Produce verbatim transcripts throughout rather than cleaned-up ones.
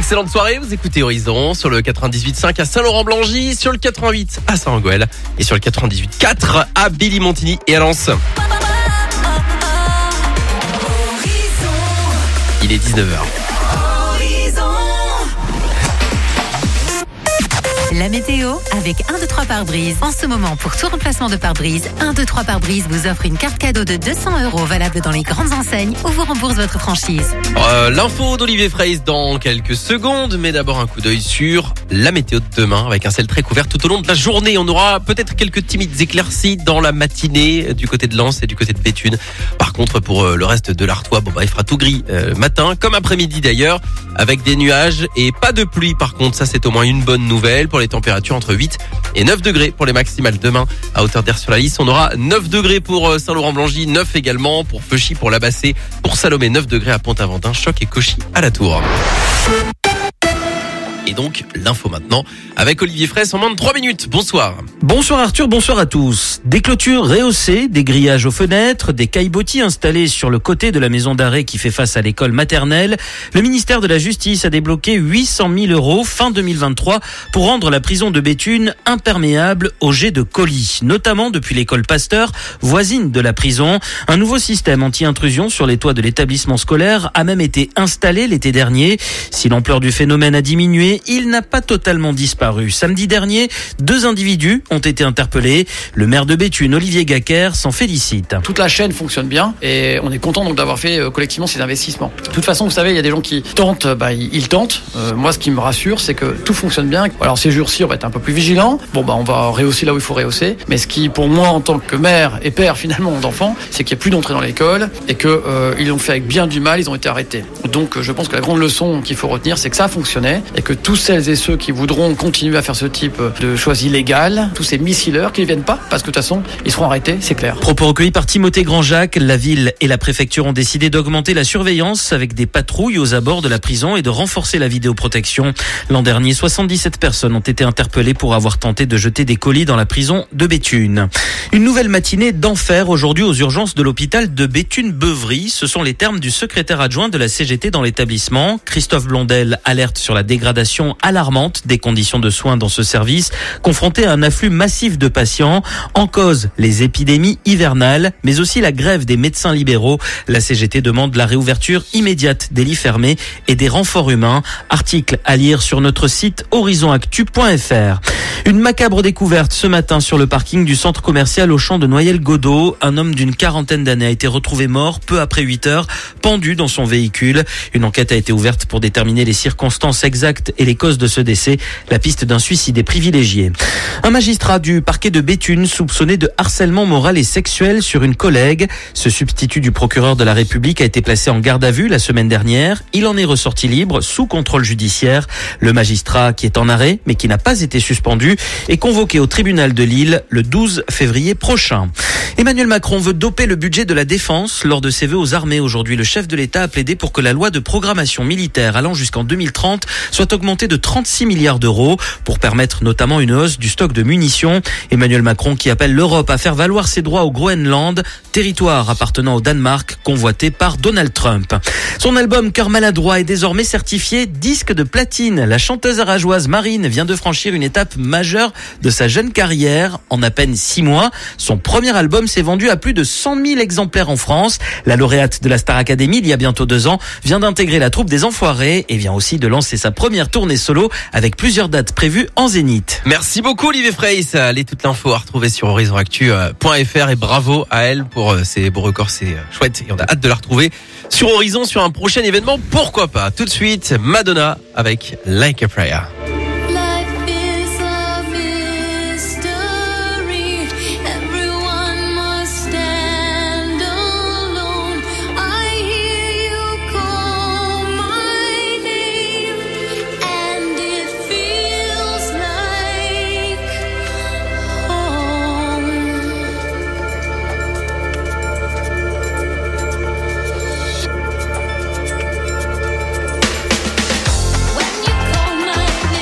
Excellente soirée, vous écoutez Horizon sur le quatre-vingt-dix-huit virgule cinq à Saint-Laurent-Blangy, sur le quatre-vingt-huit à Saint-Anguel et sur le quatre-vingt-dix-huit virgule quatre à Billy-Montigny et à Lens. Il est dix-neuf heures. La météo avec un, deux, trois pare-brise. En ce moment, pour tout remplacement de pare-brise, un, deux, trois pare-brise vous offre une carte cadeau de deux cents euros valable dans les grandes enseignes ou vous rembourse votre franchise. Euh, l'info d'Olivier Fraisse dans quelques secondes, mais d'abord un coup d'œil sur la météo de demain avec un ciel très couvert tout au long de la journée. On aura peut-être quelques timides éclaircies dans la matinée du côté de Lens et du côté de Béthune. Par contre, pour le reste de l'Artois, bon bah il fera tout gris euh, matin comme après-midi d'ailleurs, avec des nuages et pas de pluie. Par contre, ça c'est au moins une bonne nouvelle pour les températures entre huit et neuf degrés pour les maximales demain à hauteur d'Air sur la Lys. On aura neuf degrés pour Saint-Laurent-Blangy, neuf également pour Feuchy, pour La Bassée, pour Salomé, neuf degrés à Pont-Aventin, Choc et Cauchy à la Tour. Et donc, l'info maintenant, avec Olivier Fraisse en moins de trois minutes. Bonsoir. Bonsoir Arthur, bonsoir à tous. Des clôtures rehaussées, des grillages aux fenêtres, des caillebotis installés sur le côté de la maison d'arrêt qui fait face à l'école maternelle. Le ministère de la Justice a débloqué huit cent mille euros fin deux mille vingt-trois pour rendre la prison de Béthune imperméable aux jets de colis, notamment depuis l'école Pasteur, voisine de la prison. Un nouveau système anti-intrusion sur les toits de l'établissement scolaire a même été installé l'été dernier. Si l'ampleur du phénomène a diminué, il n'a pas totalement disparu. Samedi dernier, deux individus ont été interpellés. Le maire de Béthune, Olivier Gacker, s'en félicite. Toute la chaîne fonctionne bien et on est content donc d'avoir fait euh, collectivement ces investissements. De toute façon, vous savez, il y a des gens qui tentent, bah, ils tentent. Euh, moi, ce qui me rassure, c'est que tout fonctionne bien. Alors ces jours-ci, on va être un peu plus vigilant. Bon, bah, on va rehausser là où il faut rehausser. Mais ce qui, pour moi, en tant que mère et père finalement d'enfants, c'est qu'il n'y a plus d'entrée dans l'école et que euh, ils l'ont fait avec bien du mal. Ils ont été arrêtés. Donc, euh, je pense que la grande leçon qu'il faut retenir, c'est que ça fonctionnait et que tous celles et ceux qui voudront continuer à faire ce type de choses illégales, tous ces missileurs qui ne viennent pas, parce que de toute façon, ils seront arrêtés, c'est clair. Propos recueillis par Timothée Grand-Jacques, la ville et la préfecture ont décidé d'augmenter la surveillance avec des patrouilles aux abords de la prison et de renforcer la vidéoprotection. L'an dernier, soixante-dix-sept personnes ont été interpellées pour avoir tenté de jeter des colis dans la prison de Béthune. Une nouvelle matinée d'enfer aujourd'hui aux urgences de l'hôpital de Béthune-Beuvry. Ce sont les termes du secrétaire adjoint de la C G T dans l'établissement. Christophe Blondel alerte sur la dégradation alarmante des conditions de soins dans ce service, confronté à un afflux massif de patients. En cause, les épidémies hivernales, mais aussi la grève des médecins libéraux. La C G T demande la réouverture immédiate des lits fermés et des renforts humains. Article à lire sur notre site horizon actu point f r. Une macabre découverte ce matin sur le parking du centre commercial Auchan de Noyelles-Godault. Un homme d'une quarantaine d'années a été retrouvé mort peu après huit heures, pendu dans son véhicule. Une enquête a été ouverte pour déterminer les circonstances exactes et les causes de ce décès. La piste d'un suicide est privilégiée. Un magistrat du parquet de Béthune soupçonné de harcèlement moral et sexuel sur une collègue. Ce substitut du procureur de la République a été placé en garde à vue la semaine dernière. Il en est ressorti libre sous contrôle judiciaire. Le magistrat, qui est en arrêt mais qui n'a pas été suspendu, est convoqué au tribunal de Lille le douze février prochain. Emmanuel Macron veut doper le budget de la défense. Lors de ses vœux aux armées aujourd'hui, le chef de l'État a plaidé pour que la loi de programmation militaire allant jusqu'en deux mille trente soit augmentée de trente-six milliards d'euros pour permettre notamment une hausse du stock de munitions. Emmanuel Macron qui appelle l'Europe à faire valoir ses droits au Groenland, territoire appartenant au Danemark, convoité par Donald Trump. Son album Cœur maladroit est désormais certifié disque de platine. La chanteuse arageoise Marine vient de franchir une étape majeure de sa jeune carrière. En à peine six mois, son premier album s'est vendu à plus de cent mille exemplaires en France. La lauréate de la Star Academy, il y a bientôt deux ans, vient d'intégrer la troupe des Enfoirés et vient aussi de lancer sa première tournée solo avec plusieurs dates prévues en Zénith. Merci beaucoup Olivier Fraisse. Allez, toute l'info à retrouver sur horizon actu point f r et bravo à elle pour ses beaux records, c'est chouette et on a hâte de la retrouver sur Horizon sur un prochain événement, pourquoi pas. Tout de suite, Madonna avec Like a Prayer. When you call my name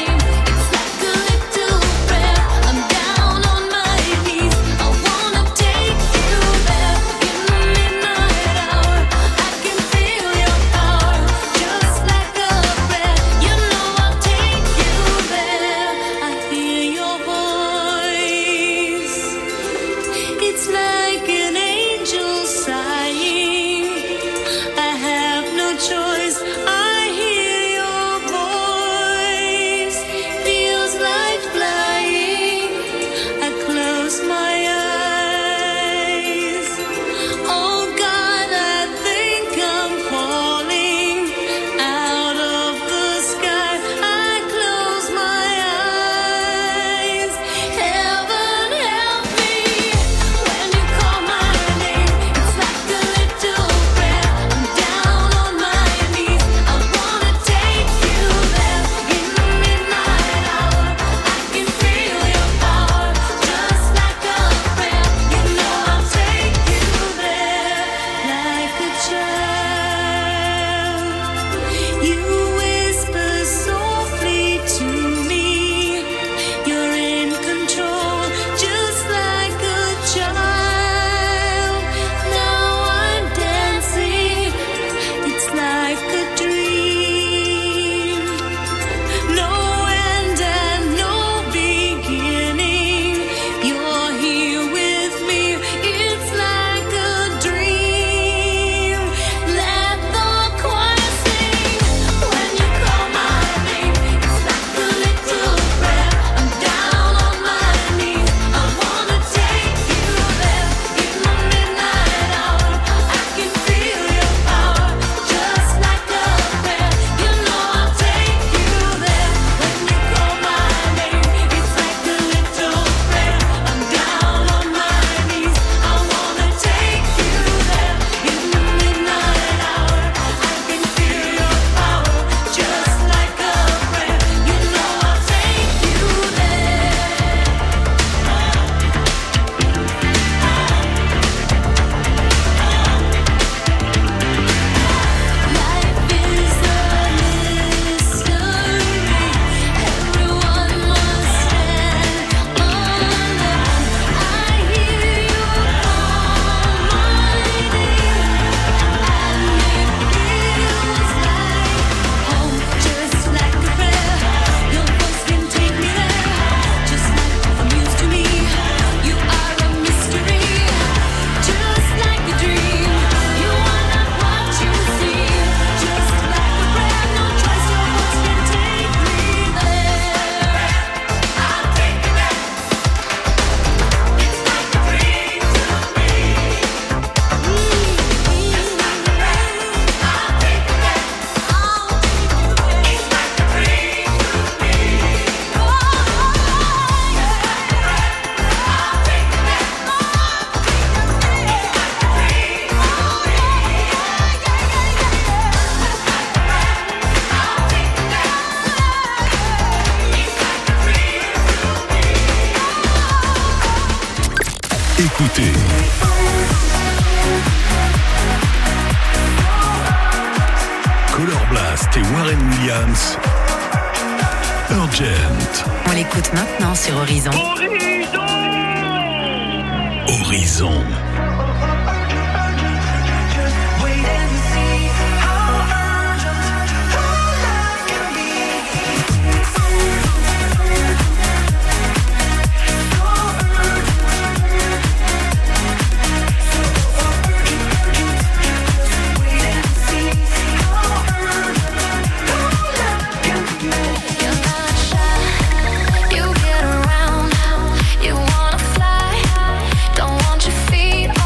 et Warren Williams. Urgent. On l'écoute maintenant sur Horizon. Horizon. You get around, you wanna fly, don't want your feet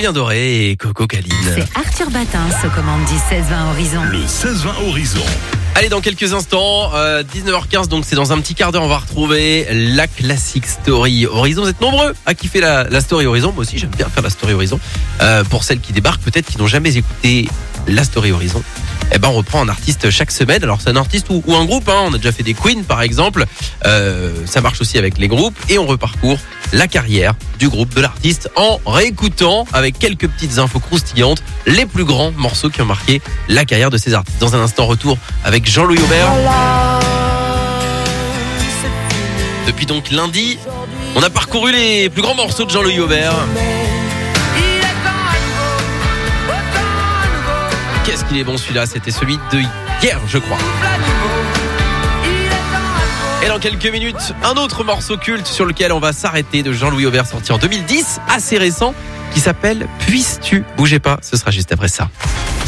Julien Doré et Coco Caline. C'est Arthur Batin, se commande du seize vingt Horizon. Le seize vingt Horizon. Allez, dans quelques instants, euh, dix-neuf heures quinze, donc c'est dans un petit quart d'heure, on va retrouver la classique story Horizon. Vous êtes nombreux à kiffer la, la story Horizon. Moi aussi, j'aime bien faire la story Horizon. Euh, pour celles qui débarquent, peut-être qui n'ont jamais écouté la story Horizon, eh ben on reprend un artiste chaque semaine. Alors c'est un artiste ou, ou un groupe, hein. On a déjà fait des Queen par exemple. Euh, ça marche aussi avec les groupes et on reparcourt la carrière du groupe, de l'artiste, en réécoutant avec quelques petites infos croustillantes les plus grands morceaux qui ont marqué la carrière de ces artistes. Dans un instant, retour avec Jean-Louis Aubert. Depuis donc lundi, on a parcouru les plus grands morceaux de Jean-Louis Aubert. Qu'est-ce qu'il est bon celui-là, c'était celui de hier je crois. Et dans quelques minutes, un autre morceau culte sur lequel on va s'arrêter de Jean-Louis Aubert, sorti en deux mille dix, assez récent, qui s'appelle Puisses-tu. Bougez pas, ce sera juste après ça.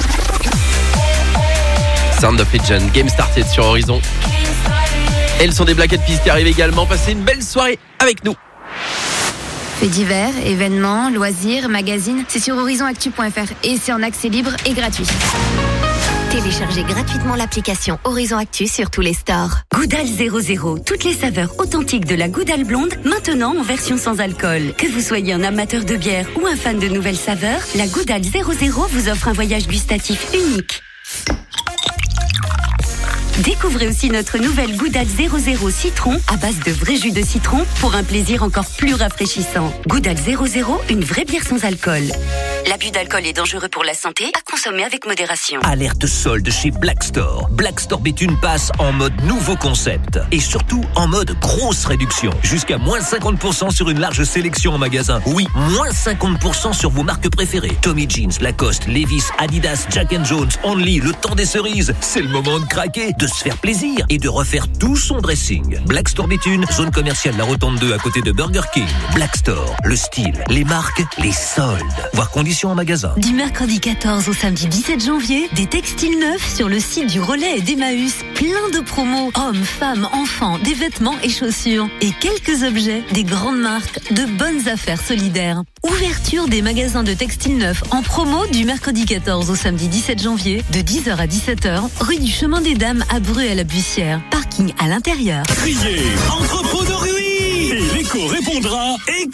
Sound of Legend, Game Started sur Horizon. Et le son des Black Eyed Peas qui arrive également. Passez une belle soirée avec nous. Faits divers, événements, loisirs, magazines, c'est sur horizon actu point f r et c'est en accès libre et gratuit. Téléchargez gratuitement l'application Horizon Actu sur tous les stores. Goudal zéro zéro, toutes les saveurs authentiques de la Goudal blonde, maintenant en version sans alcool. Que vous soyez un amateur de bière ou un fan de nouvelles saveurs, la Goudal zéro zéro vous offre un voyage gustatif unique. Découvrez aussi notre nouvelle Goudal zéro zéro citron à base de vrai jus de citron pour un plaisir encore plus rafraîchissant. Goudal zéro zéro, une vraie bière sans alcool. L'abus d'alcool est dangereux pour la santé, à consommer avec modération. Alerte solde chez Black Store. Black Store Béthune passe en mode nouveau concept. Et surtout en mode grosse réduction. Jusqu'à moins cinquante pour cent sur une large sélection en magasin. Oui, moins cinquante pour cent sur vos marques préférées. Tommy Jeans, Lacoste, Levi's, Adidas, Jack and Jones, Only, le temps des cerises. C'est le moment de craquer, de se faire plaisir et de refaire tout son dressing. Black Store Béthune, zone commerciale La Rotonde deux à côté de Burger King. Black Store, le style, les marques, les soldes. Voir conditions en magasin. Du mercredi quatorze au samedi dix-sept janvier, des textiles neufs sur le site du Relais et d'Emmaüs. Plein de promos, hommes, femmes, enfants, des vêtements et chaussures. Et quelques objets, des grandes marques, de bonnes affaires solidaires. Ouverture des magasins de textiles neufs en promo du mercredi quatorze au samedi dix-sept janvier, de dix heures à dix-sept heures, rue du Chemin des Dames à Bru à la Buissière. Parking à l'intérieur. Criez entrepôt de Rui et l'écho répondra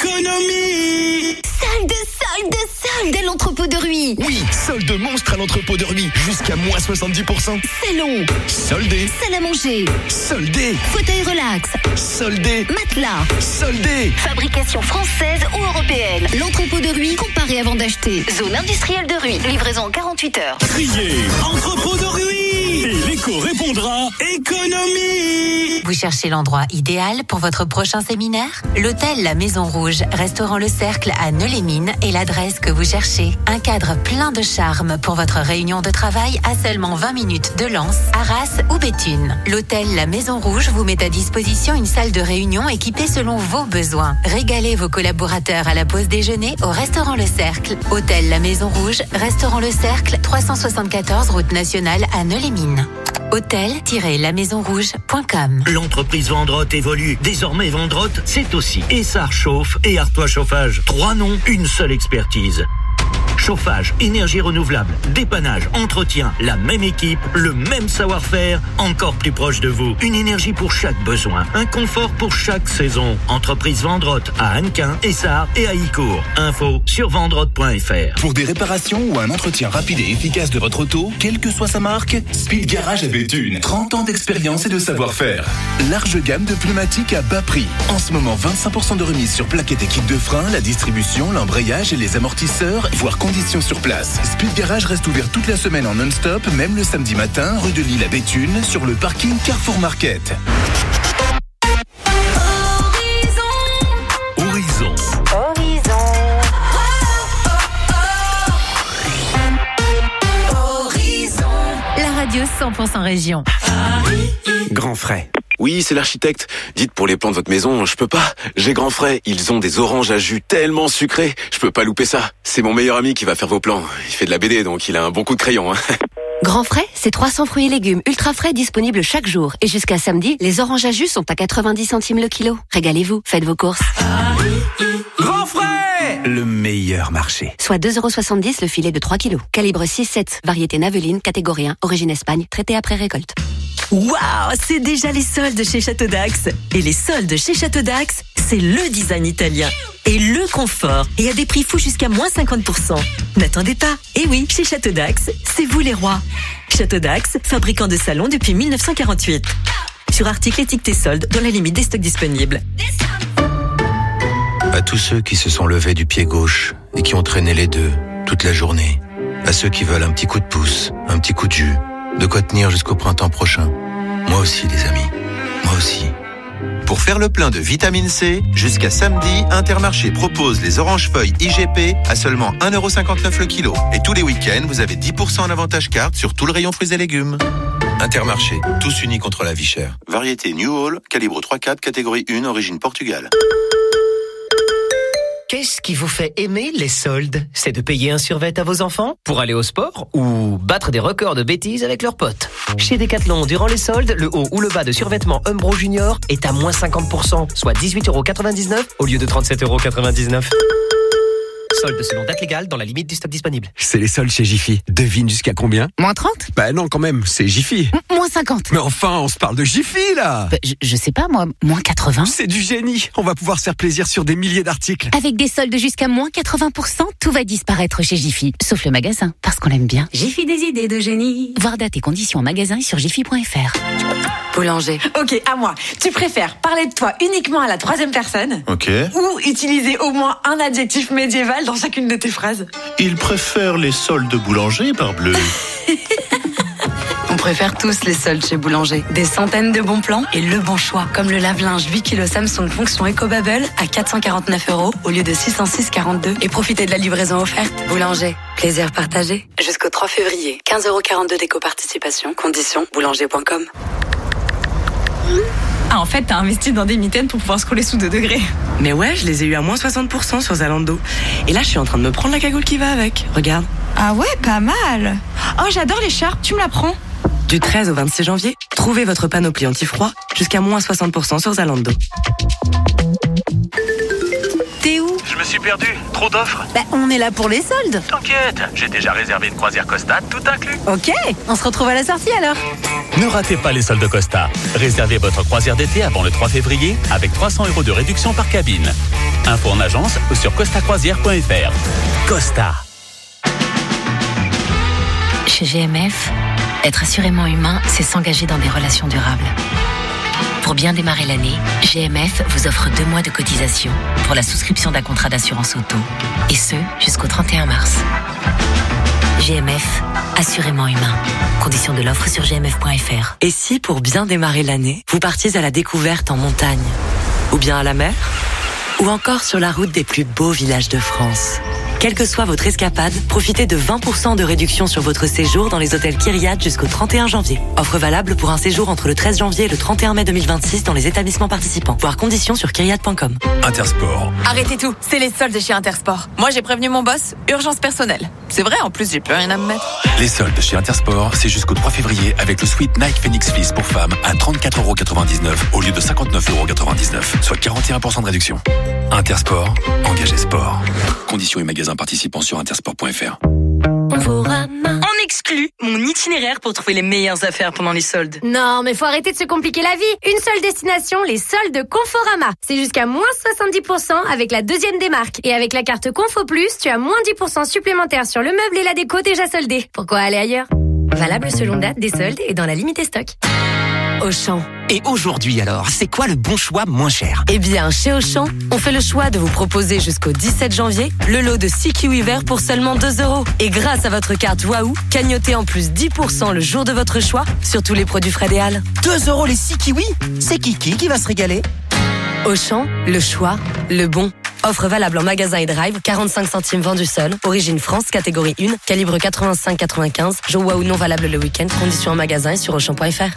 économie. Solde, solde, solde à l'entrepôt de Rui. Oui, solde monstre à l'entrepôt de Rui. Jusqu'à moins soixante-dix pour cent. Salon, Soldé. salle à manger, Soldé. fauteuil relax, Soldé. matelas. Soldé. Fabrication française ou européenne. L'entrepôt de Rui, comparé avant d'acheter. Zone industrielle de Rui. Livraison en quarante-huit heures. Criez entrepôt de Rui et l'écho répondra économie. Vous cherchez l'endroit idéal pour votre prochain séminaire? L'hôtel La Maison Rouge, restaurant Le Cercle à Neu-les-Mines est l'adresse que vous cherchez. Un cadre plein de charme pour votre réunion de travail à seulement vingt minutes de Lens, Arras ou Béthune. L'hôtel La Maison Rouge vous met à disposition une salle de réunion équipée selon vos besoins. Régalez vos collaborateurs à la pause déjeuner au restaurant Le Cercle. Hôtel La Maison Rouge, restaurant Le Cercle, trois cent soixante-quatorze route nationale à Neu-les-Mines. hôtel tiret la maison rouge point com. L'entreprise Vendrotte évolue. Désormais, Vendrotte, c'est aussi Essar Chauffe et Artois Chauffage. Trois noms, une seule expertise. Chauffage, énergie renouvelable, dépannage, entretien, la même équipe, le même savoir-faire, encore plus proche de vous. Une énergie pour chaque besoin, un confort pour chaque saison. Entreprise Vendrotte à Hannequin, Essar et à Icourt. Info sur vendrotte point f r. Pour des réparations ou un entretien rapide et efficace de votre auto, quelle que soit sa marque, Speed Garage à Béthune. trente ans d'expérience et de savoir-faire. Large gamme de pneumatiques à bas prix. En ce moment, vingt-cinq pour cent de remise sur plaquettes et kits de frein, la distribution, l'embrayage et les amortisseurs, voire conditions sur place. Speed Garage reste ouvert toute la semaine en non-stop, même le samedi matin, rue de Lille à Béthune, sur le parking Carrefour Market. Horizon. La radio cent pour cent région. Grand Frais. Oui, c'est l'architecte. Dites pour les plans de votre maison, je peux pas. J'ai Grand Frais. Ils ont des oranges à jus tellement sucrés. Je peux pas louper ça. C'est mon meilleur ami qui va faire vos plans. Il fait de la B D, donc il a un bon coup de crayon. Hein. Grand Frais, c'est trois cents fruits et légumes ultra frais disponibles chaque jour. Et jusqu'à samedi, les oranges à jus sont à quatre-vingt-dix centimes le kilo. Régalez-vous, faites vos courses. Grand Frais, le meilleur marché. Soit deux euros soixante-dix le filet de trois kilos. Calibre six sept, variété Naveline, catégorie un, origine Espagne, traité après récolte. Waouh, c'est déjà les soldes chez Château d'Axe. Et les soldes chez Château d'Axe, c'est le design italien et le confort. Et à des prix fous jusqu'à moins cinquante pour cent. N'attendez pas. Et oui, chez Château d'Axe, c'est vous les rois. Château d'Axe, fabricant de salons depuis mille neuf cent quarante-huit. Sur articles étiquetés soldes, dans la limite des stocks disponibles. À tous ceux qui se sont levés du pied gauche et qui ont traîné les deux toute la journée. À ceux qui veulent un petit coup de pouce, un petit coup de jus, de quoi tenir jusqu'au printemps prochain. Moi aussi, les amis. Moi aussi. Pour faire le plein de vitamine C, jusqu'à samedi, Intermarché propose les oranges feuilles I G P à seulement un euro cinquante-neuf le kilo. Et tous les week-ends, vous avez dix pour cent en avantage carte sur tout le rayon fruits et légumes. Intermarché, tous unis contre la vie chère. Variété New Hall, calibre trois quatre, catégorie un, origine Portugal. Qu'est-ce qui vous fait aimer les soldes? C'est de payer un survêt à vos enfants pour aller au sport ou battre des records de bêtises avec leurs potes? Chez Decathlon, durant les soldes, le haut ou le bas de survêtement Umbro Junior est à moins cinquante pour cent, soit dix-huit euros quatre-vingt-dix-neuf au lieu de trente-sept euros quatre-vingt-dix-neuf. Soldes selon date légale dans la limite du stock disponible. C'est les soldes chez Jiffy. Devine jusqu'à combien? Moins trente? Bah non, quand même, c'est Jiffy. M- moins cinquante. Mais enfin, on se parle de Jiffy, là. Bah, je, je sais pas, moi, moins quatre-vingts. C'est du génie. On va pouvoir se faire plaisir sur des milliers d'articles. Avec des soldes jusqu'à moins quatre-vingts pour cent, tout va disparaître chez Jiffy. Sauf le magasin, parce qu'on l'aime bien. Jiffy, des idées de génie. Voir date et conditions en magasin et sur jiffy point f r. Boulanger. Ok, à moi. Tu préfères parler de toi uniquement à la troisième personne? Ok. Ou utiliser au moins un adjectif médiéval dans chacune de tes phrases? Il préfère les soldes de Boulanger, parbleu. On préfère tous les soldes chez Boulanger. Des centaines de bons plans et le bon choix. Comme le lave-linge huit kilos Samsung fonction EcoBubble à quatre cent quarante-neuf euros au lieu de six cent six virgule quarante-deux. Et profitez de la livraison offerte. Boulanger, plaisir partagé. Jusqu'au trois février, quinze euros quarante-deux d'éco-participation. Conditions, boulanger point com. Ah, en fait, t'as investi dans des mitaines pour pouvoir scroller sous deux degrés. Mais ouais, je les ai eu à moins soixante pour cent sur Zalando. Et là, je suis en train de me prendre la cagoule qui va avec. Regarde. Ah ouais, pas mal. Oh, j'adore l'écharpe, tu me la prends? Du treize au vingt-six janvier, trouvez votre panoplie anti-froid jusqu'à moins soixante pour cent sur Zalando. T'es où? Je me suis perdu, trop d'offres. Bah, on est là pour les soldes. T'inquiète, j'ai déjà réservé une croisière Costa, tout inclus. Ok, on se retrouve à la sortie alors. Ne ratez pas les soldes Costa. Réservez votre croisière d'été avant le trois février avec trois cents euros de réduction par cabine. Info en agence ou sur costa croisière point f r. Costa. Chez G M F, être assurément humain, c'est s'engager dans des relations durables. Pour bien démarrer l'année, G M F vous offre deux mois de cotisation pour la souscription d'un contrat d'assurance auto. Et ce, jusqu'au trente et un mars. G M F, assurément humain. Conditions de l'offre sur g m f point f r. Et si, pour bien démarrer l'année, vous partiez à la découverte en montagne? Ou bien à la mer? Ou encore sur la route des plus beaux villages de France? Quelle que soit votre escapade, profitez de vingt pour cent de réduction sur votre séjour dans les hôtels Kyriat jusqu'au trente et un janvier. Offre valable pour un séjour entre le treize janvier et le trente et un mai deux mille vingt-six dans les établissements participants. Voir conditions sur kyriat point com. Intersport. Arrêtez tout, c'est les soldes chez Intersport. Moi, j'ai prévenu mon boss, urgence personnelle. C'est vrai, en plus, j'ai plus rien à me mettre. Les soldes chez Intersport, c'est jusqu'au trois février avec le sweat Nike Phoenix Fleece pour femmes à trente-quatre euros quatre-vingt-dix-neuf au lieu de cinquante-neuf euros quatre-vingt-dix-neuf, soit quarante et un pour cent de réduction. Intersport, engagé sport. Conditions et magasins participants sur intersport point f r. On exclut mon itinéraire pour trouver les meilleures affaires pendant les soldes. Non, mais faut arrêter de se compliquer la vie. Une seule destination, les soldes Conforama. C'est jusqu'à moins soixante-dix pour cent avec la deuxième démarque. Et avec la carte Confo Plus, tu as moins dix pour cent supplémentaire sur le meuble et la déco déjà soldés. Pourquoi aller ailleurs? Valable selon date des soldes et dans la limite stock. Auchan. Et aujourd'hui alors, c'est quoi le bon choix moins cher? Eh bien, chez Auchan, on fait le choix de vous proposer jusqu'au dix-sept janvier le lot de six kiwis verts pour seulement deux euros. Et grâce à votre carte Waouh, cagnotez en plus dix pour cent le jour de votre choix sur tous les produits Fred et Hall. deux euros les six kiwis? C'est Kiki qui va se régaler? Auchan, le choix, le bon. Offre valable en magasin et drive, quarante-cinq centimes vendu seul. Origine France, catégorie un, calibre quatre-vingt-cinq quatre-vingt-quinze. Jour Waouh non valable le week-end. Conditions en magasin et sur auchan point f r.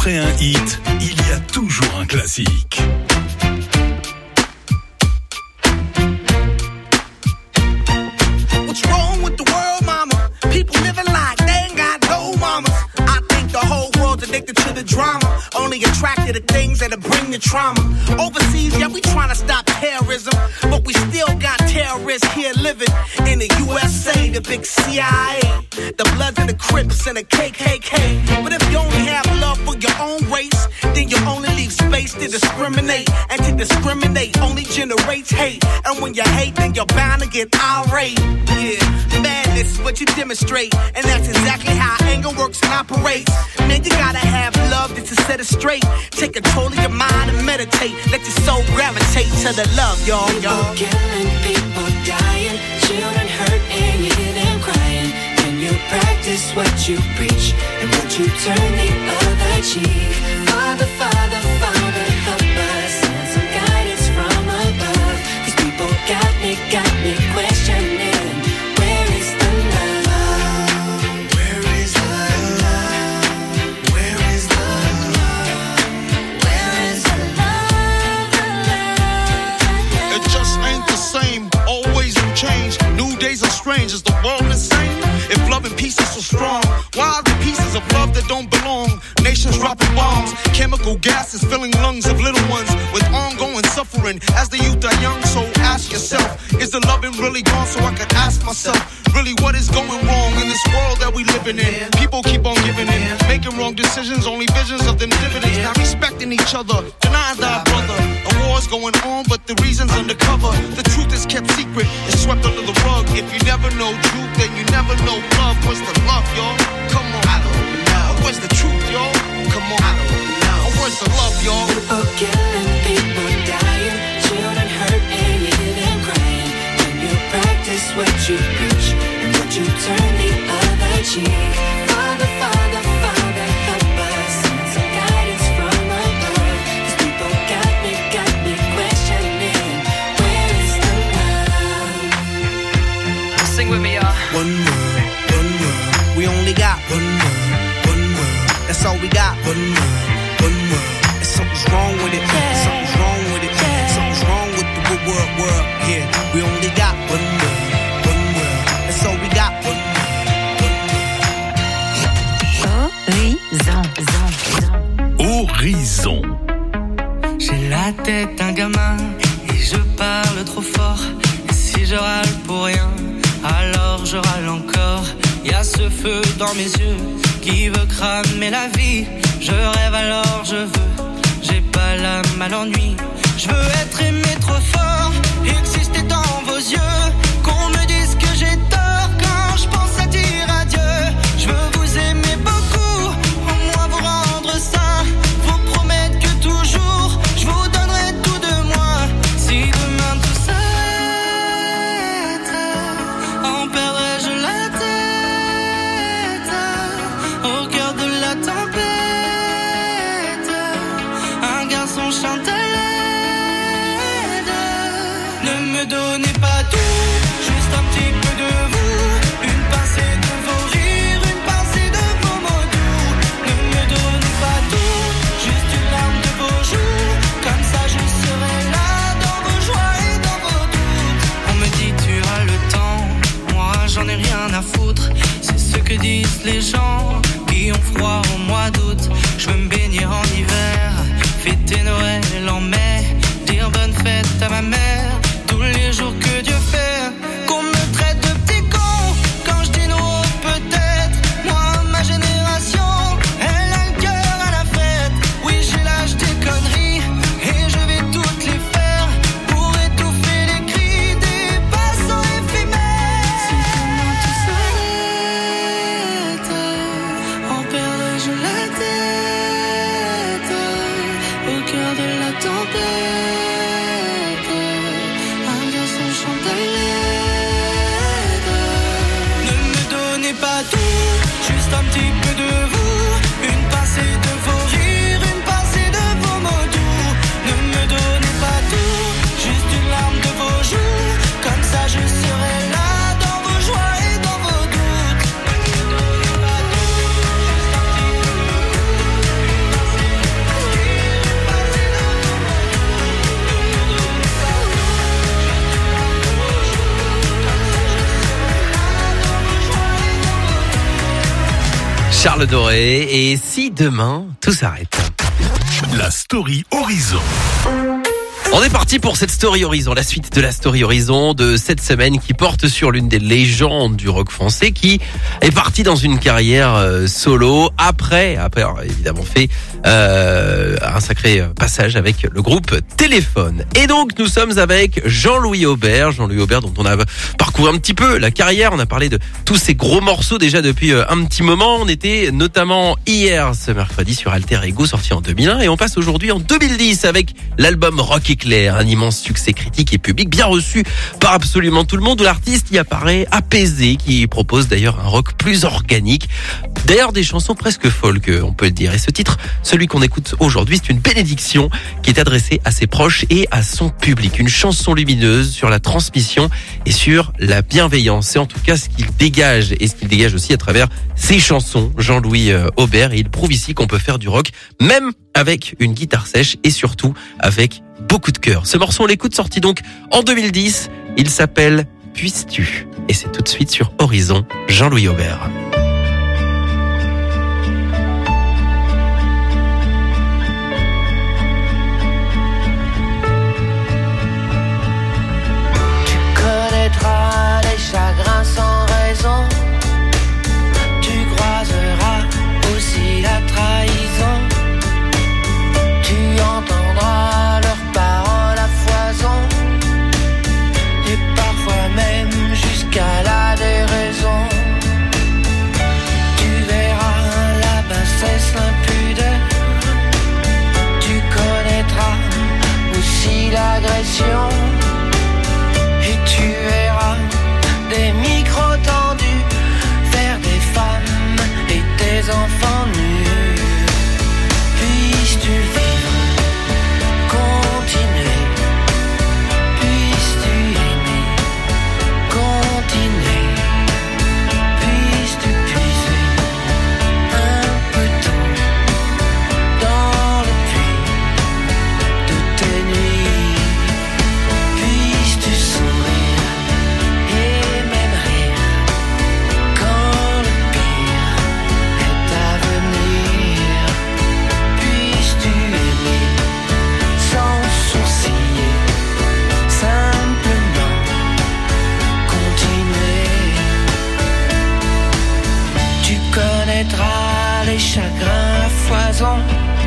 Après un hit, il y a toujours un classique. What's wrong with the world, mama? People living like they ain't got no mamas. I think the whole world's addicted to the drama, only attracted to things that'll bring the trauma. Overseas, yeah, we trying to stop terrorism, but we still got terrorists here living in the U S A, the big C I A, the Bloods and the Crips and the K K K. But if you only have love for your own race, then you only leave space to discriminate, and to discriminate only generates hate. And when you hate, then you're bound to get irate. Yeah, madness is what you demonstrate, and that's exactly how anger works and operates. Man, you gotta have love just to set it straight. Take control of your mind and meditate. Let your soul gravitate to the love, y'all, y'all. People killing, people dying, children hurt and you hear them crying. Can you practice what you preach, and would you turn the other cheek? Father, Father, Father, help us, send some guidance from above. These people got me, got me questioning. Where is the love? Where is the love? Where is the love? Where is the love? The love? It just ain't the same. Always new change. New days are strange. Is the world insane? If love and peace is so strong, why are the pieces of love that don't belong? Nations dropping bombs, chemical gases filling lungs of little ones with ongoing suffering as the youth are young. So ask yourself, is the loving really gone? So I could ask myself, really what is going wrong in this world that we living in? People keep on giving in, making wrong decisions, only visions of them dividends. Not respecting each other, denying thy brother. A war's going on, but the reason's undercover. The truth is kept secret, it's swept under the rug. If you never know truth, then you never know love. Where's the love, y'all? Come on, I don't know. Where's the truth, y'all? Come on, I don't know. Where's the love, y'all? People killing, people dying, children hurt and you hear them crying. When you practice what you preach, and would you turn the other cheek? Father, Father, Father, help us, send some guidance from above. These people got me, got me questioning. Where is the love? Sing with me, y'all. One world, one world. We only got one world, one world. That's all we got. One world, one world. And something's wrong with it. Something's wrong with it. Something's wrong with the good world, world. Yeah, we only got one world, one world. That's all we got. One Horizon. Horizon. J'ai la tête d'un gamin et je parle trop fort. Et si je râle pour rien, alors je râle encore. Y'a ce feu dans mes yeux qui veut cramer la vie. Je rêve alors je veux, j'ai pas l'âme à l'ennui. Je veux être aimé trop fort, exister dans vos yeux. Qu'on me dise que j'ai tort quand je pense à dire adieu. Je veux vous aimer beaucoup, au moins vous rendre sain. Vous promettre que toujours je vous donnerai tout de moi. Si demain tout s'arrête, en perdrai-je la tête au cœur de la tempête? Un garçon chante à l'aide. Ne me donnez pas tout, juste un petit peu de vous. Une pincée de vos rires, une pincée de vos mots doux. Ne me donnez pas tout, juste une larme de vos joues. Comme ça je serai là dans vos joies et dans vos doutes. On me dit tu as le temps, moi j'en ai rien à foutre. C'est ce que disent les gens qui ont froid au mois d'août. Je veux me baigner en hiver, fêter Noël en mai, dire bonne fête à ma mère tous les jours que Dieu fait. Qu'on me traite de petit con quand je dis non, peut-être. Moi, ma génération, elle a le cœur à la fête. Oui, j'ai l'âge des conneries et je vais toutes les faire pour étouffer les cris des passants éphémères. Si demain tout s'arrête, en perdrai-je la tête au cœur de la tempête? Un garçon chante à l'aide. Ne me donnez pas tout, juste un petit peu de vous. Une pincée de vos rires, une pincée de vos mots doux. Ne me donnez pas tout, juste une larme de vos joues. Comme ça je serai là dans vos joies et dans vos doutes. Ne me donnez pas tout, juste un petit peu de vous. Une pincée Charles Doré. Et si demain, tout s'arrête? La story Horizon. On est parti pour cette Story Horizon, la suite de la Story Horizon de cette semaine qui porte sur l'une des légendes du rock français qui est partie dans une carrière euh, solo après, après avoir évidemment fait euh, un sacré passage avec le groupe Téléphone. Et donc nous sommes avec Jean-Louis Aubert, Jean-Louis Aubert dont on a parcouru un petit peu la carrière, on a parlé de tous ces gros morceaux déjà depuis un petit moment, on était notamment hier ce mercredi sur Alter Ego sorti en deux mille un et on passe aujourd'hui en deux mille dix avec l'album Rock Éclair, un immense succès critique et public bien reçu par absolument tout le monde où l'artiste y apparaît apaisé, qui propose d'ailleurs un rock plus organique, d'ailleurs des chansons presque folk on peut le dire. Et ce titre, celui qu'on écoute aujourd'hui, c'est une bénédiction qui est adressée à ses proches et à son public, une chanson lumineuse sur la transmission et sur la bienveillance. C'est en tout cas ce qu'il dégage et ce qu'il dégage aussi à travers ses chansons, Jean-Louis Aubert, et il prouve ici qu'on peut faire du rock même avec une guitare sèche et surtout avec beaucoup de cœur. Ce morceau, on l'écoute, sorti donc en deux mille dix. Il s'appelle Puisses-tu. Et c'est tout de suite sur Horizon, Jean-Louis Aubert. Tu connaîtras les chagrins sans raison. Tu croiseras aussi la trahison. Tu entendras leurs paroles à foison, et parfois même jusqu'à la déraison. Tu verras la bassesse, l'impudeur. Tu connaîtras aussi l'agression, et tu verras des micros tendus vers des femmes et des enfants nus. Puisses-tu vivre, continuer, puisses-tu aimer, continuer, puisses-tu puiser un peu d'eau dans le puits de tes nuits, puisses-tu sourire et même rire quand le pire est à venir, puisses-tu aimer sans sourciller, simplement continuer. Tu connaîtras les chagrins à foison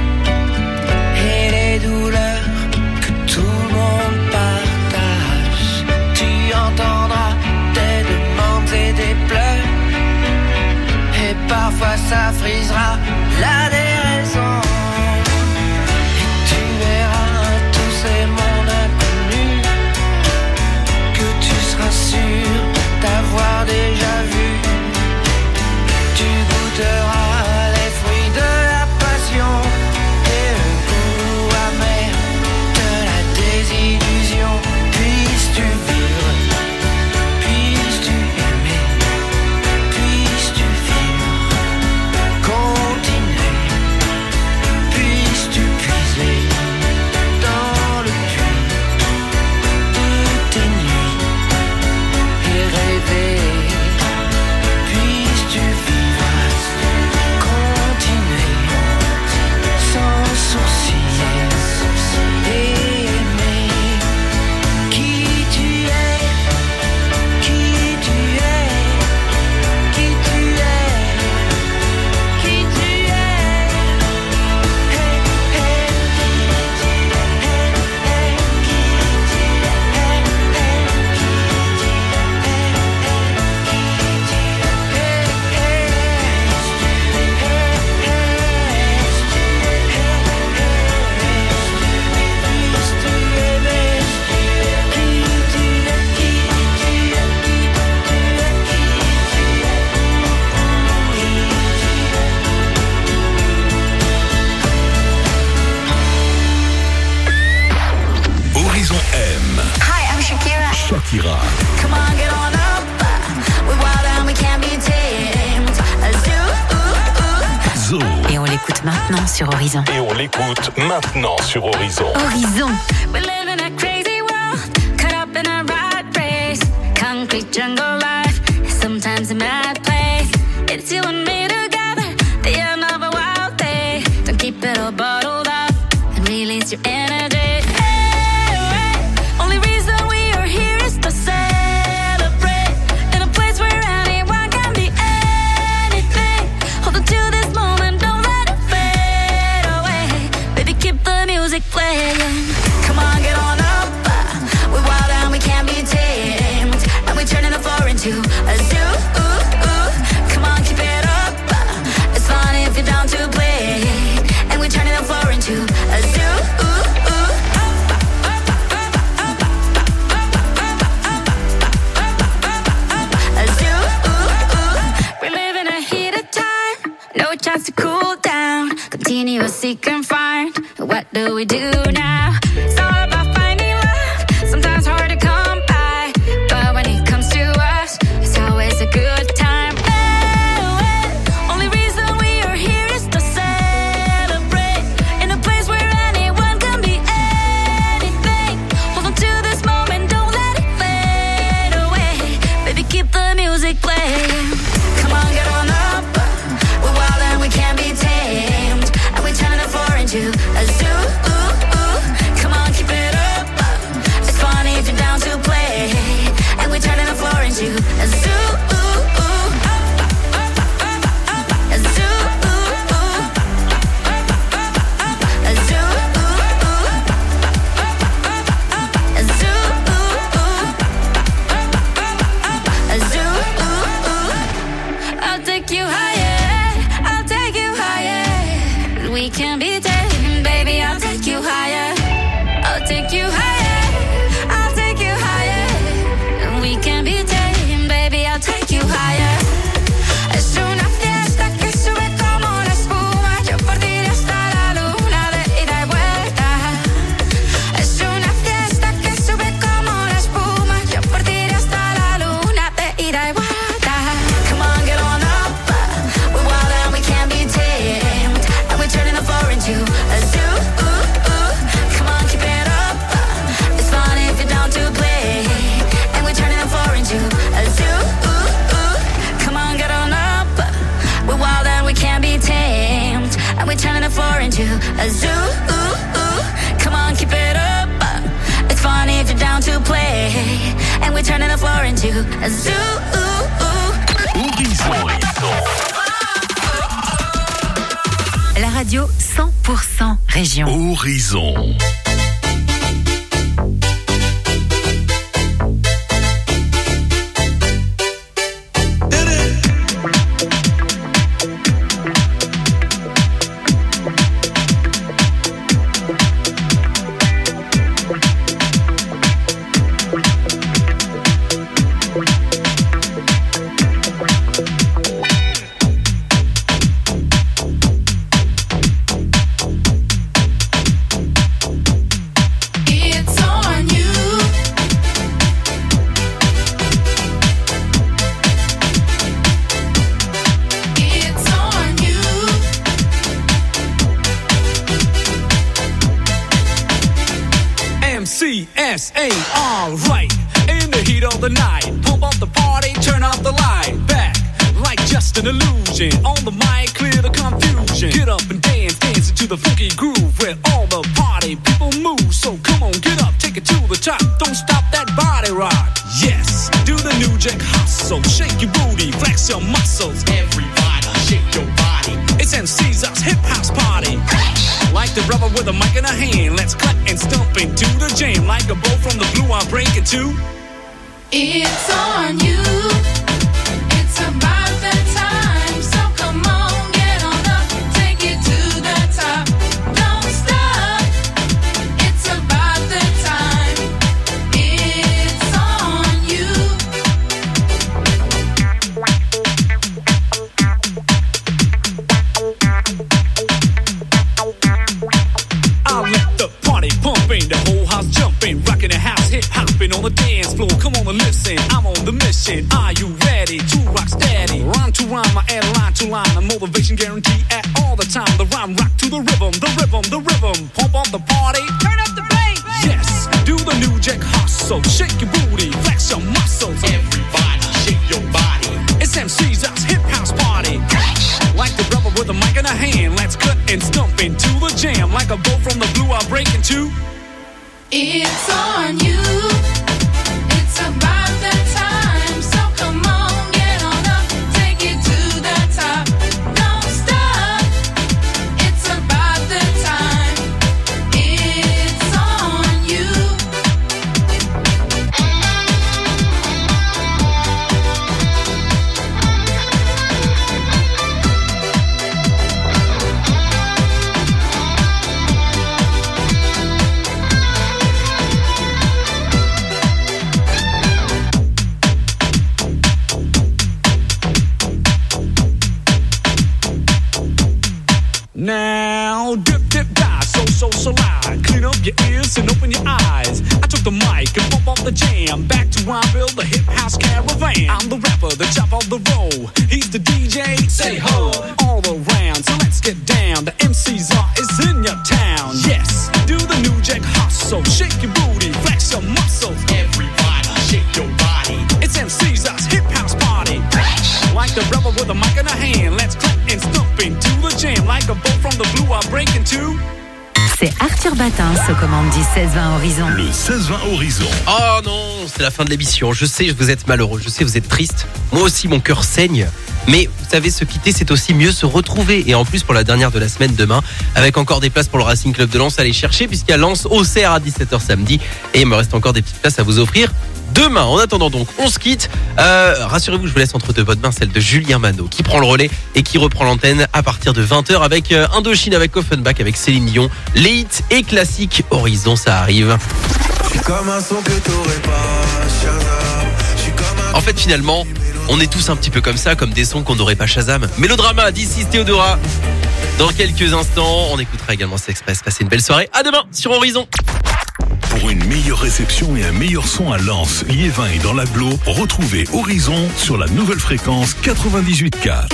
et les douleurs que tout le monde partage. Tu entendras des demandes et des pleurs, et parfois ça frisera la déraison. Et tu verras tous ces mondes inconnus que tu seras sûr d'avoir déjà vu. Tu goûteras les fruits de la passion et le goût amer de la désillusion. Puisses-tu vivre, puisses-tu aimer, puisses-tu vivre, continuer, puisses-tu puiser dans le puits de tes nuits et rêver. Puisses-tu vivre, continuer, sans sourciller, et aimer qui tu es, qui tu es, qui tu es, qui tu es. Hey, hey, qui tu es, hey, hey, qui tu es, hey, hey, qui tu Horizon M. Hi, I'm Shakira. Shakira. Come on, get on up. We're wild and we can't be tamed. Zoo. Et on l'écoute maintenant sur Horizon. Et on l'écoute maintenant sur Horizon. Horizon. We live in a crazy world, caught up in a rat race. Concrete jungle life, sometimes a mad place. It's you and me together, seek and find. What do we do now? It's all about finding love. Sometimes hard to come by, but when it comes to us, it's always a good time. Oh, oh. Only reason we are here is to celebrate in a place where anyone can be anything. Hold on to this moment, don't let it fade away. Baby, keep the music playing. Come on, get on up. We're wild and we can't be tamed, and we're turning the floor into a zoo. Ooh, ooh. Come on, keep it up. It's funny if you're down to play, and we're turning the floor into a zoo. Ooh, ooh. A zoo. Ooh, ooh. A zoo. Ooh, ooh. A zoo. Ooh, ooh. A zoo. Ooh, ooh. I'll take you higher. I'll take you higher. We can be taken, baby. I'll take you higher. I'll take you higher. I'll take you higher. We can be taken, baby. I'll take you higher. Es una fiesta que sube como la espuma. Yo por ti hasta la luna de ida y vuelta. Es una fiesta que sube como la espuma. Yo por ti hasta la luna de ida y vuelta. Come on, get on up. We're wild and we can't be tamed, and we're turning the floor into a zoo. Ooh, ooh. Come on, keep it up. It's fun if you're down to play, and we're turning the floor into a zoo. Ooh, ooh. Come on, get on up. We're wild and we can't be tamed, and we're turning the floor into a zoo. Ooh, ooh. Come on, keep it up. It's fun if you're down to play, and we're turning the floor into a zoo. Ooh, ooh. La radio cent pour cent région. Horizon. It's on you. It's on you. M C S A, alright. In the heat of the night, pump up the party, turn off the light. Back, like just an illusion. On the mic, clear the confusion. Get up and dance, dance into the funky groove where all the party people move. So come on, get up, take it to the top. Don't stop that body rock. Yes, do the new jack hustle. Shake your booty, flex your muscles. Everybody, shake your body. It's M C's us hip house party. Like the rubber with a mic in a hand, let's cut and stomp into the jam. Like a bow from the blue, I'll break it too. It's on you. It's about that time. So come on, get on up, take it to the top. Don't stop. It's about that time. It's on you. I'll let the party pumping, the whole house jumping, rocking the house, hip hopping on the dance floor. Come on and listen, I'm on the mission. Are you ready to rock steady? Rhyme to rhyme, I add line to line, a motivation guarantee at all the time. The rhyme rock to the rhythm, the rhythm, the rhythm. Pump up the party, turn up the bass. Yes, do the new jack hustle, shake your booty, flex your muscles. Everybody, shake your body. It's M C's us hip house party. Like the rubber with a mic in a hand, let's cut and stomp into the jam. Like a bow from the blue, I'll break into. It's on you. It's about that time. So come on, get on up, take it to the top. Don't stop. It's about the time. It's on you. Now Now dip, dip, die, so, so, so loud. Clean up your ears and open your eyes. I took the mic and bump off the jam. Back to where I build the hip house caravan. I'm the rapper, the top of the roll. He's the D J, say ho, all around. So let's get down. The M Cs are is in your town. Yes, do the new jack hustle. Shake your booty, flex your muscles. Everybody, shake your body. It's M C's us hip house party. Like the rebel with a mic in a hand. Let's clap and stomp into the jam. Like a bolt from the blue, I break into. C'est Arthur Batins aux commandes du seize vingt Horizon. Le seize vingt Horizon. Oh non, c'est la fin de l'émission. Je sais, vous êtes malheureux. Je sais, vous êtes triste. Moi aussi, mon cœur saigne. Mais vous savez, se quitter, c'est aussi mieux se retrouver. Et en plus, pour la dernière de la semaine demain, avec encore des places pour le Racing Club de Lens à aller chercher, puisqu'il y a Lens-Auxerre à dix-sept heures samedi. Et il me reste encore des petites places à vous offrir demain. En attendant donc, on se quitte. Euh, rassurez-vous, je vous laisse entre de bonnes mains celle de Julien Manot, qui prend le relais et qui reprend l'antenne à partir de vingt heures avec euh, Indochine, avec Offenbach, avec Céline Dion. Les hits et classiques Horizon, ça arrive. En fait, finalement, on est tous un petit peu comme ça, comme des sons qu'on n'aurait pas Shazam. Mélodrama, d'ici Théodora. Dans quelques instants, on écoutera également S'Express. Passez une belle soirée. À demain sur Horizon. Pour une meilleure réception et un meilleur son à Lens, Liévin et dans l'Agglo, retrouvez Horizon sur la nouvelle fréquence quatre-vingt-dix-huit quatre.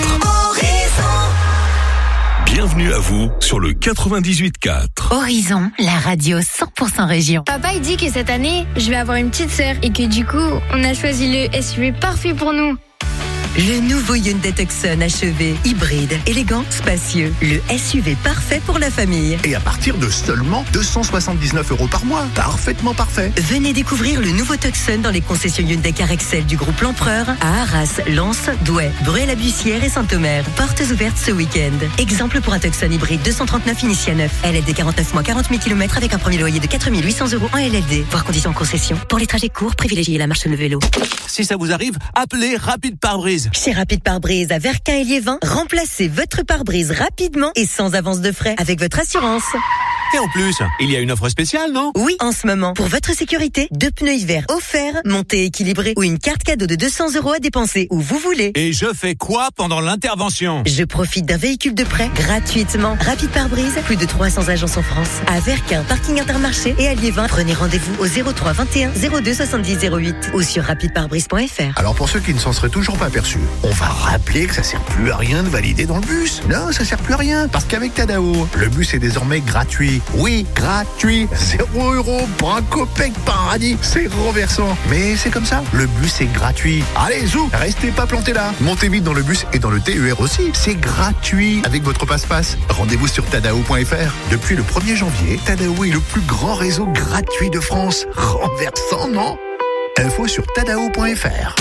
Bienvenue à vous sur le quatre-vingt-dix-huit quatre. Horizon, la radio cent pour cent région. Papa, il dit que cette année, je vais avoir une petite sœur et que du coup, on a choisi le S U V parfait pour nous. Le nouveau Hyundai Tucson achevé, hybride, élégant, spacieux. Le S U V parfait pour la famille. Et à partir de seulement deux cent soixante-dix-neuf euros par mois. Parfaitement parfait. Venez découvrir le nouveau Tucson dans les concessions Hyundai Car Excel du groupe L'Empereur à Arras, Lens, Douai, Bruay-la-Bussière et Saint-Omer. Portes ouvertes ce week-end. Exemple pour un Tucson hybride deux cent trente-neuf initié à neuf. L L D quarante-neuf mois, quarante mille kilomètres avec un premier loyer de quatre mille huit cents euros en L L D. Voir conditions en concession. Pour les trajets courts, privilégiez la marche le vélo. Si ça vous arrive, appelez Rapide Pare-Brise. Chez Rapide Pare-Brise à Verquin et Liévin, remplacez votre pare-brise rapidement et sans avance de frais avec votre assurance. Et en plus, il y a une offre spéciale, non? Oui, en ce moment, pour votre sécurité, deux pneus hiver offerts, montée équilibrée ou une carte cadeau de deux cents euros à dépenser où vous voulez. Et je fais quoi pendant l'intervention? Je profite d'un véhicule de prêt gratuitement. Rapide Pare-Brise, plus de trois cents agences en France. À Verquin, parking Intermarché et à Liévin, prenez rendez-vous au zéro trois vingt et un zéro deux soixante-dix zéro huit ou sur rapide pare brise point f r. Alors pour ceux qui ne s'en seraient toujours pas aperçus, on va rappeler que ça sert plus à rien de valider dans le bus. Non, ça sert plus à rien parce qu'avec Tadao, le bus est désormais gratuit. Oui, gratuit. Zéro euro pour un copec par radis. C'est renversant. Mais c'est comme ça. Le bus est gratuit. Allez, zou, restez pas plantés là. Montez vite dans le bus et dans le T E R aussi. C'est gratuit avec votre passe-passe. Rendez-vous sur tadao point f r. Depuis le premier janvier, Tadao est le plus grand réseau gratuit de France. Renversant, non? Info sur tadao point f r.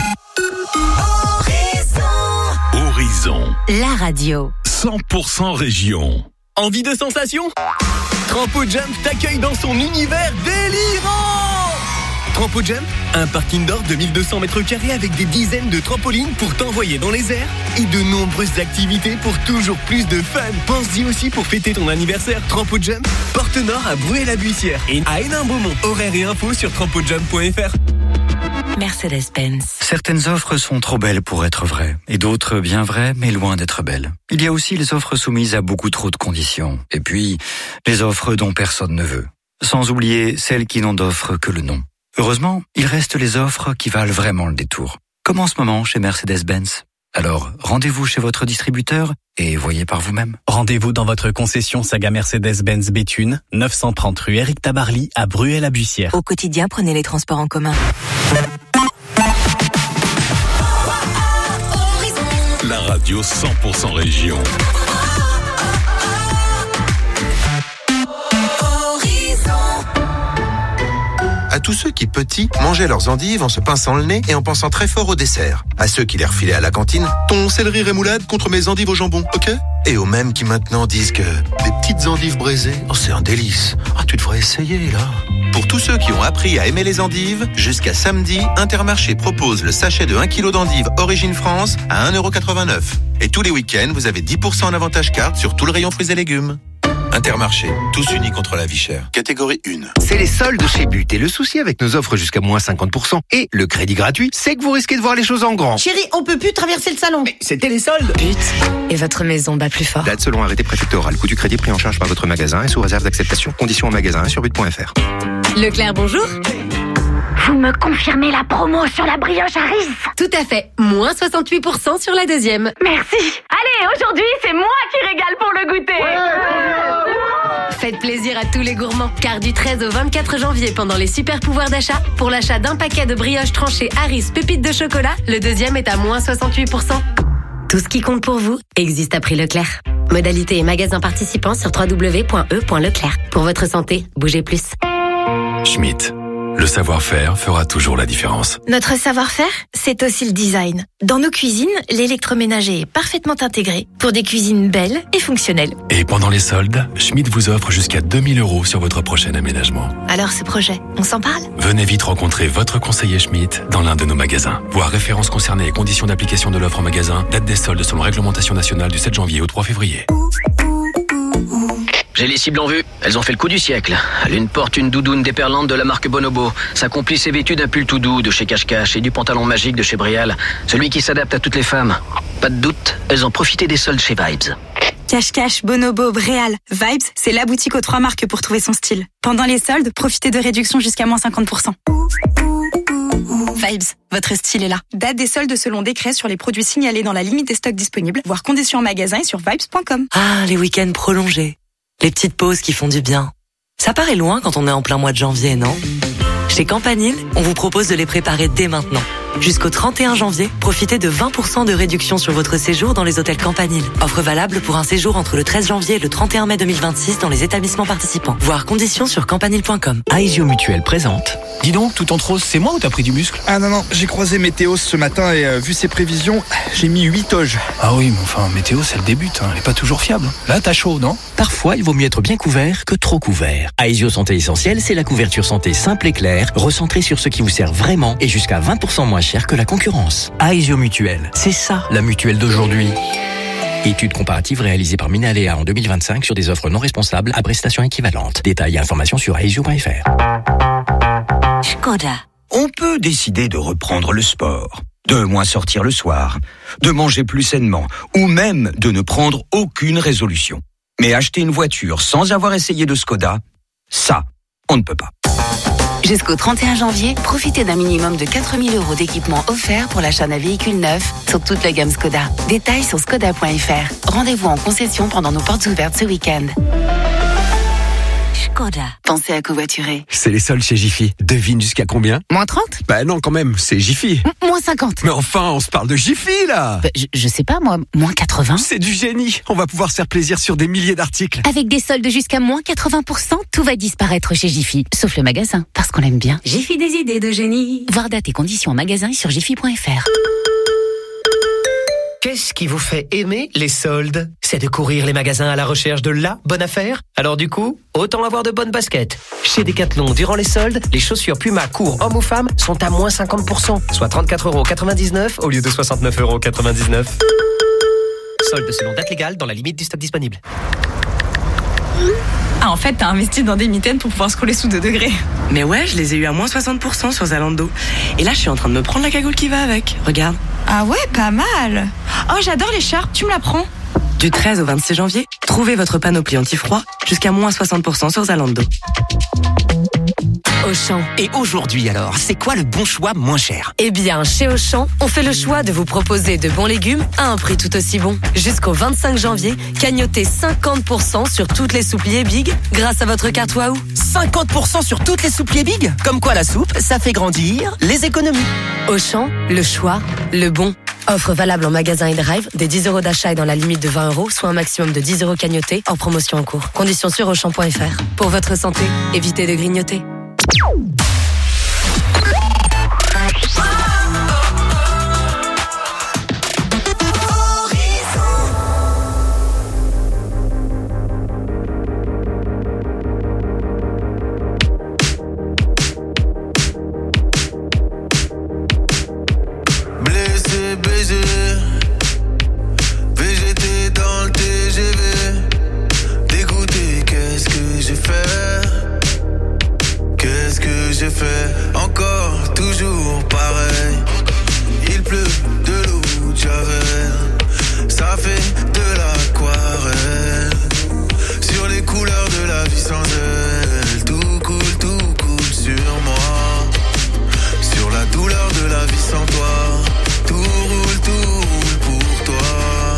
Horizon. La radio. cent pour cent région. Envie de sensation? Trampo Jump t'accueille dans son univers délirant! Trampo Jump, un parc indoor de mille deux cents mètres carrés avec des dizaines de trampolines pour t'envoyer dans les airs et de nombreuses activités pour toujours plus de fun. Pense-y aussi pour fêter ton anniversaire. Trampo Jump, porte nord à Bruay-la-Bussière et à Hénin-Beaumont. Horaires et infos sur trampo jump point f r. Mercedes-Benz. Certaines offres sont trop belles pour être vraies, et d'autres bien vraies, mais loin d'être belles. Il y a aussi les offres soumises à beaucoup trop de conditions, et puis les offres dont personne ne veut. Sans oublier celles qui n'ont d'offre que le nom. Heureusement, il reste les offres qui valent vraiment le détour. Comme en ce moment chez Mercedes-Benz. Alors, rendez-vous chez votre distributeur et voyez par vous-même. Rendez-vous dans votre concession Saga Mercedes-Benz Béthune, neuf cent trente rue Éric Tabarly à Bruay-la-Bussière. Au quotidien, prenez les transports en commun. La radio cent pour cent région. À tous ceux qui, petits, mangeaient leurs endives en se pinçant le nez et en pensant très fort au dessert. À ceux qui les refilaient à la cantine, ton céleri rémoulade contre mes endives au jambon, ok? Et aux mêmes qui maintenant disent que des petites endives braisées, oh c'est un délice. Ah tu devrais essayer là. Pour tous ceux qui ont appris à aimer les endives, jusqu'à samedi, Intermarché propose le sachet de un kilo d'endives Origine France à un euro quatre-vingt-neuf. Et tous les week-ends, vous avez dix pour cent en avantage carte sur tout le rayon fruits et légumes. Intermarché, tous unis contre la vie chère. Catégorie un. C'est les soldes chez But. Et le souci avec nos offres jusqu'à moins cinquante pour cent et le crédit gratuit, c'est que vous risquez de voir les choses en grand. Chérie, on peut plus traverser le salon. Mais c'était les soldes. But. Et votre maison bat plus fort. Date selon arrêté préfectoral. Coût du crédit pris en charge par votre magasin et sous réserve d'acceptation. Conditions en magasin et sur but point f r. Leclerc, bonjour. Vous me confirmez la promo sur la brioche Harris? Tout à fait. Moins soixante-huit pour cent sur la deuxième. Merci. Allez, aujourd'hui, c'est moi qui régale pour le goûter. Ouais. Faites plaisir à tous les gourmands, car du treize au vingt-quatre janvier, pendant les super pouvoirs d'achat, pour l'achat d'un paquet de brioches tranchées Harris pépites de chocolat, le deuxième est à moins soixante-huit pour cent. Tout ce qui compte pour vous existe à prix Leclerc. Modalité et magasins participants sur w w w point e point leclerc. Pour votre santé, bougez plus. Schmitt. Le savoir-faire fera toujours la différence. Notre savoir-faire, c'est aussi le design. Dans nos cuisines, l'électroménager est parfaitement intégré pour des cuisines belles et fonctionnelles. Et pendant les soldes, Schmitt vous offre jusqu'à deux mille euros sur votre prochain aménagement. Alors ce projet, on s'en parle ? Venez vite rencontrer votre conseiller Schmitt dans l'un de nos magasins. Voir références concernées et conditions d'application de l'offre en magasin, date des soldes selon réglementation nationale du sept janvier au trois février. J'ai les cibles en vue. Elles ont fait le coup du siècle. L'une porte une doudoune déperlante de la marque Bonobo. Sa complice est vêtue d'un pull tout doux de chez Cache-Cache et du pantalon magique de chez Brial. Celui qui s'adapte à toutes les femmes. Pas de doute, elles ont profité des soldes chez Vibes. Cache-Cache, Bonobo, Bréal, Vibes, c'est la boutique aux trois marques pour trouver son style. Pendant les soldes, profitez de réductions jusqu'à moins cinquante pour cent. Vibes, votre style est là. Date des soldes selon décret sur les produits signalés dans la limite des stocks disponibles. Voir conditions en magasin et sur vibes point com. Ah, les week-ends prolongés. Les petites pauses qui font du bien. Ça paraît loin quand on est en plein mois de janvier, non ? Chez Campanile, on vous propose de les préparer dès maintenant. Jusqu'au trente et un janvier, profitez de vingt pour cent de réduction sur votre séjour dans les hôtels Campanile. Offre valable pour un séjour entre le treize janvier et le trente et un mai deux mille vingt-six dans les établissements participants. Voir conditions sur campanile point com. Aesio Mutuelle présente. Dis donc, tout en rose, c'est moi ou t'as pris du muscle ? Ah non, non, j'ai croisé Météo ce matin et euh, vu ses prévisions, j'ai mis huit toges. Ah oui, mais enfin, Météo, c'est le début, hein, elle est pas toujours fiable. Là, t'as chaud, non ? Parfois, il vaut mieux être bien couvert que trop couvert. Aesio Santé Essentielle, c'est la couverture santé simple et claire, recentrée sur ce qui vous sert vraiment et jusqu'à vingt pour cent moins cher que la concurrence. Aesio Mutuelle, c'est ça la mutuelle d'aujourd'hui. Étude comparative réalisée par Minaléa en deux mille vingt-cinq sur des offres non responsables à prestations équivalentes. Détails et informations sur aesio point f r. Skoda. On peut décider de reprendre le sport, de moins sortir le soir, de manger plus sainement, ou même de ne prendre aucune résolution. Mais acheter une voiture sans avoir essayé de Skoda, ça, on ne peut pas. Jusqu'au trente et un janvier, profitez d'un minimum de quatre mille euros d'équipement offert pour l'achat d'un véhicule neuf sur toute la gamme Skoda. Détails sur skoda point f r. Rendez-vous en concession pendant nos portes ouvertes ce week-end. Skoda. Pensez à covoiturer. C'est les soldes chez Jiffy. Devine jusqu'à combien ? Moins trente ? Bah non, quand même, c'est Jiffy. M- moins cinquante. Mais enfin, on se parle de Jiffy, là. Bah, je, je sais pas, moi, moins quatre-vingts. C'est du génie. On va pouvoir se faire plaisir sur des milliers d'articles. Avec des soldes jusqu'à moins quatre-vingts pour cent, tout va disparaître chez Jiffy. Sauf le magasin, parce qu'on l'aime bien. Jiffy des idées de génie. Voir date et conditions en magasin et sur jiffy point f r. Qu'est-ce qui vous fait aimer les soldes ? C'est de courir les magasins à la recherche de la bonne affaire ? Alors du coup, autant avoir de bonnes baskets. Chez Decathlon, durant les soldes, les chaussures Puma court hommes ou femmes sont à moins cinquante pour cent, soit trente-quatre euros quatre-vingt-dix-neuf au lieu de soixante-neuf euros quatre-vingt-dix-neuf. Soldes selon date légale dans la limite du stock disponible. Ah, en fait, t'as investi dans des mitaines pour pouvoir scroller sous deux degrés. Mais ouais, je les ai eu à moins soixante pour cent sur Zalando. Et là, je suis en train de me prendre la cagoule qui va avec. Regarde. Ah ouais, pas mal. Oh, j'adore l'écharpe, tu me la prends ? Du treize au vingt-six janvier, trouvez votre panoplie anti-froid jusqu'à moins soixante pour cent sur Zalando. Auchan. Et aujourd'hui alors, c'est quoi le bon choix moins cher ? Eh bien, chez Auchan, on fait le choix de vous proposer de bons légumes à un prix tout aussi bon. Jusqu'au vingt-cinq janvier, cagnotez cinquante pour cent sur toutes les soupliers Big grâce à votre carte Waouh. cinquante pour cent sur toutes les soupliers Big ? Comme quoi la soupe, ça fait grandir les économies. Auchan, le choix, le bon. Offre valable en magasin et drive, des dix euros d'achat et dans la limite de vingt euros, soit un maximum de dix euros cagnotés, en promotion en cours. Conditions sur auchan point f r. Pour votre santé, évitez de grignoter. Blessé, baisé, V G T dans le T G V, dégoûté, j'ai fait encore, toujours pareil. Il pleut de l'eau de Javel, ça fait de l'aquarelle. Sur les couleurs de la vie sans elle, tout coule, tout coule sur moi. Sur la douleur de la vie sans toi, tout roule, tout roule pour toi.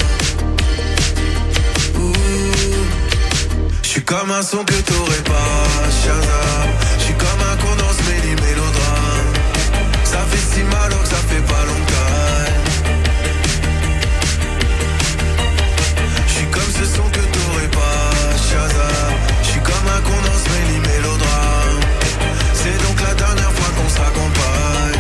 J'suis comme un son que t'aurais pas, Shazam. J'suis comme un con dans ce méli mélodrame. Ça fait si mal alors que ça fait pas longtemps. J'suis comme ce son que t'aurais pas, Shazam. J'suis comme un con dans ce méli mélodrame. C'est donc la dernière fois qu'on se raccompagne.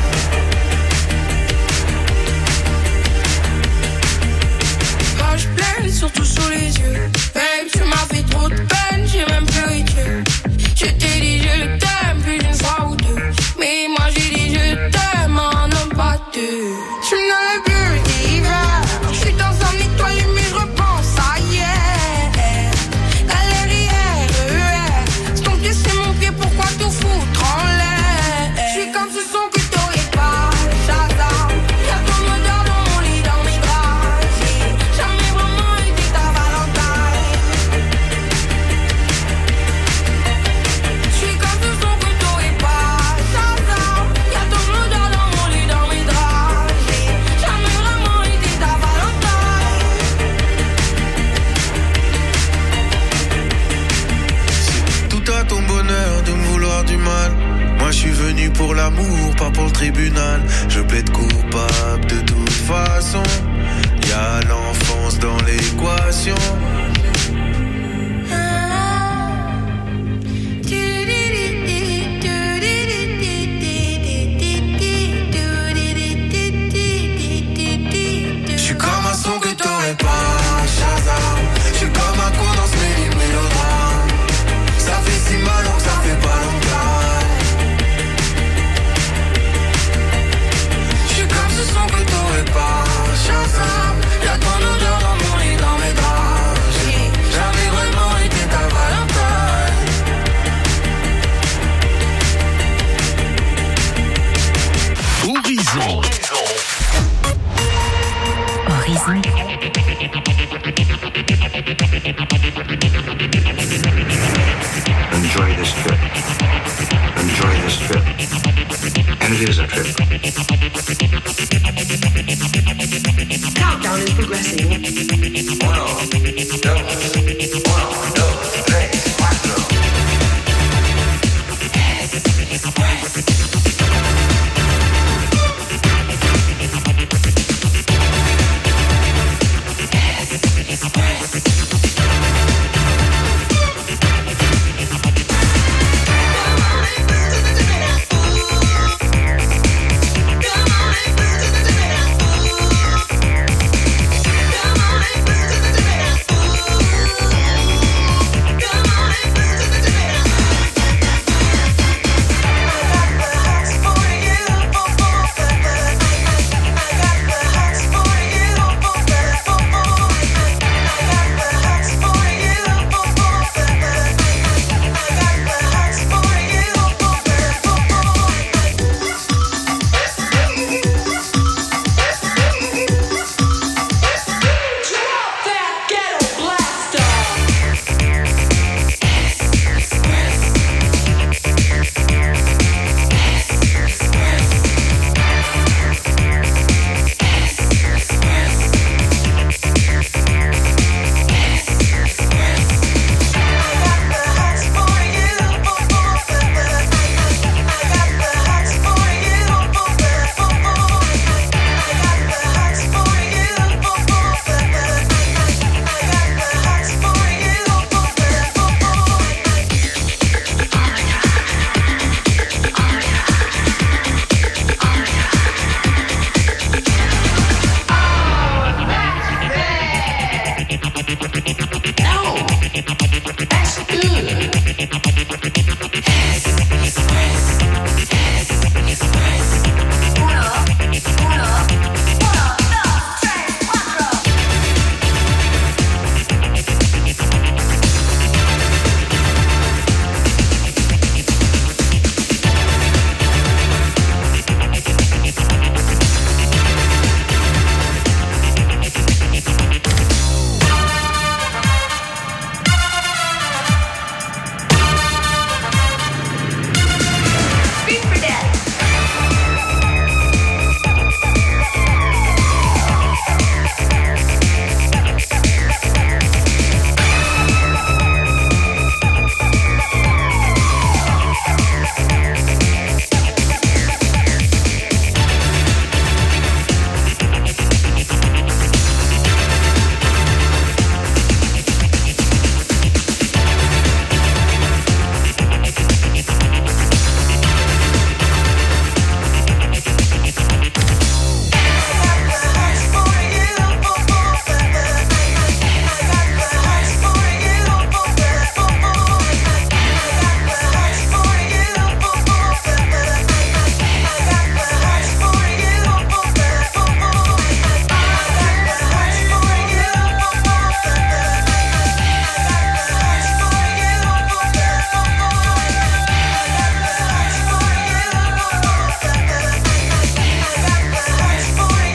Quand je pleure, surtout sous les yeux. Babe, tu m'as fait trop de peine, j'ai même pleuré Dieu. Je t'ai dit je t'aime plus d'une fois ou deux. Mais moi j'ai dit je t'aime en homme pas deux. Je suis dans le bleu d'hiver. Je suis dans un étoile mais je repense à hier. Galère R E R. C'est ton pied, c'est mon pied, pourquoi tout foutre en l'air? Je suis comme ce son que t'aurais pas, Shazam. Y'a ton odeur dans mon lit, dans mes bras. J'ai jamais vraiment été ta Valentine. Je suis comme ce son que t'aurais pas, Shazam. Y'a ton odeur dans mon lit, dans mes draps. J'ai jamais vraiment été ta Valentine. Tout à ton bonheur de me vouloir du mal. Moi je suis venu pour l'amour, pas pour le tribunal. Je plaide coupable de toute façon. Y'a l'enfance dans l'équation. Je suis comme un son que t'aurais pas, Shazam. Je suis comme un con dans ce méli mélodrame. Ça fait si mal alors que ça fait pas longtemps. Je suis comme ce son que t'aurais pas, Shazam. Y'a ton odeur dans mon lit, dans mes draps. J'ai jamais vraiment été ta Valentine. Horizon. Horizon.